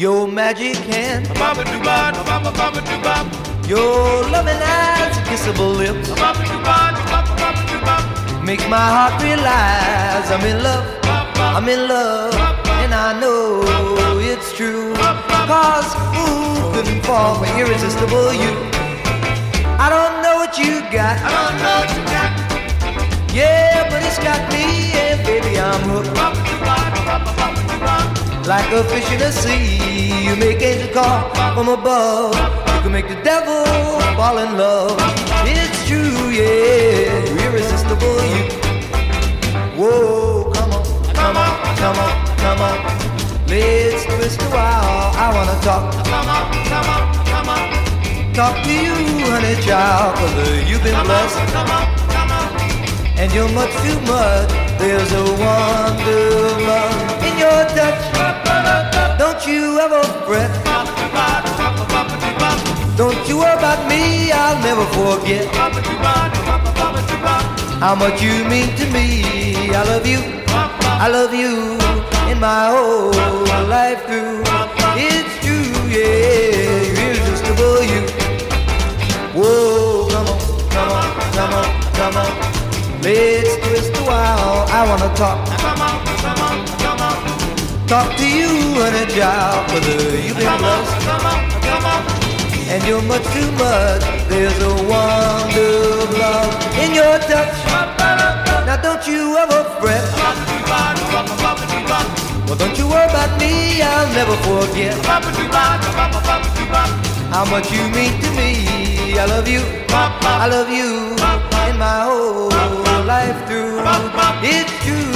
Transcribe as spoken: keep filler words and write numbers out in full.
your magic hand, your loving eyes, kissable lips, makes my heart realize I'm in love, I'm in love, and I know it's true. Cause who couldn't fall for irresistible you? I don't know what you got, I don't know what you got. Yeah, but it's got me, and baby I'm hooked. Like a fish in the sea, you make angels call from above. You can make the devil fall in love. It's true, yeah, irresistible you. Whoa, come on, come on, come on, come on. Let's twist a while, I wanna talk. Come on, come on, come on. Talk to you, honey child, cause you've been blessed. Come on, come on. And you're much too much. There's a wonder of love in your touch. Don't you ever fret. Don't you worry about me, I'll never forget how much you mean to me. I love you, I love you, in my whole life through. It's true, yeah, irresistible you. Whoa, come on, come on, come on, come on. Let's twist a while, I wanna talk. Come on, come on, come on. Talk to you, honey child, cause you've been blessed. Come on, come on. And you're much too much. There's a wonder of love in your touch. Now don't you ever fret. Well, don't you worry about me, I'll never forget how much you mean to me. I love you, I love you, in my whole life through. It's true.